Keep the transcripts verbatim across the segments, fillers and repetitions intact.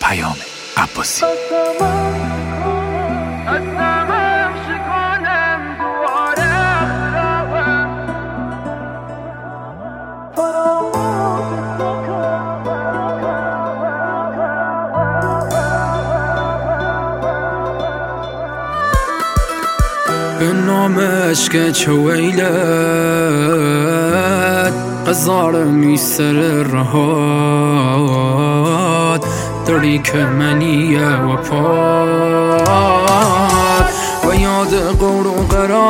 پیام عباسی. به نام عشق چویلت قزار میسر رهاد داری که منیه و پاد و یاد قور و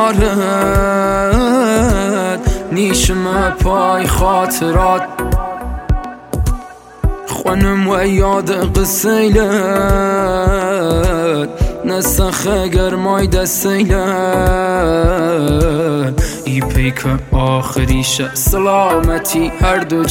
قرارت نیشم پای خاطرات خونم و یاد قصیلت نسخ گرمای دستیلت ای پیک آخریش سلامتی هر دو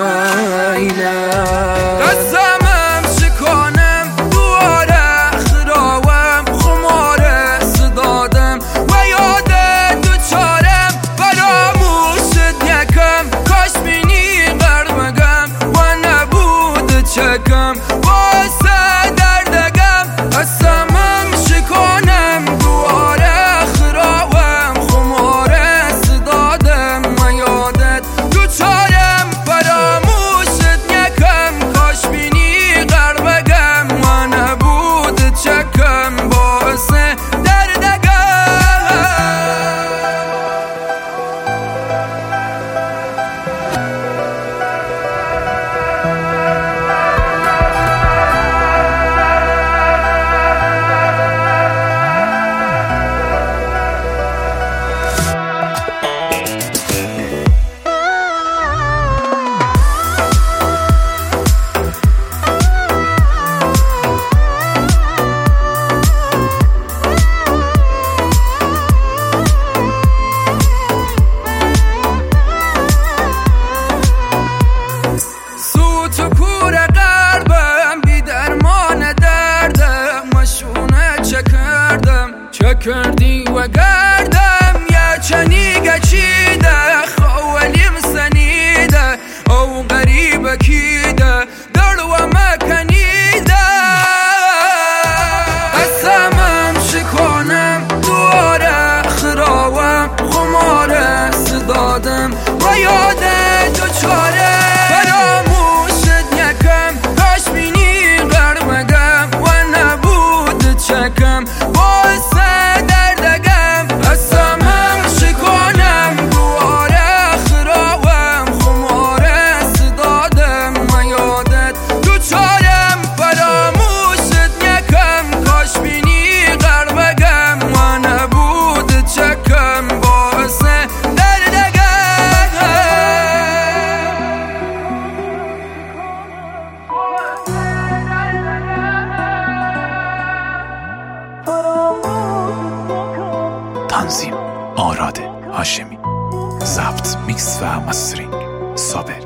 چویلت قسمم شکانم دواره خراوم خماره صدادم و یاد دو چارم فراموشت یکم کاش بینی قرمگم و نبود چکم واسه دردگم قسمم شکانم دواره خراوم خماره صدادم و یادت دو چارم فراموشت یکم کاش بینی قربگم و نبود چکم باعث کردی و گردم یا چنی گچیده خوالیم سنیده او غریب کیده در و مکنیده قسمم شکانم دواره خراوم خماره صدادم و یاده دو چاره فراموشت یکم کاش بینی قرمگم و نبود چکم باعث تنظیم آراد هاشمی، ضبط میکس و مسترینگ صابر.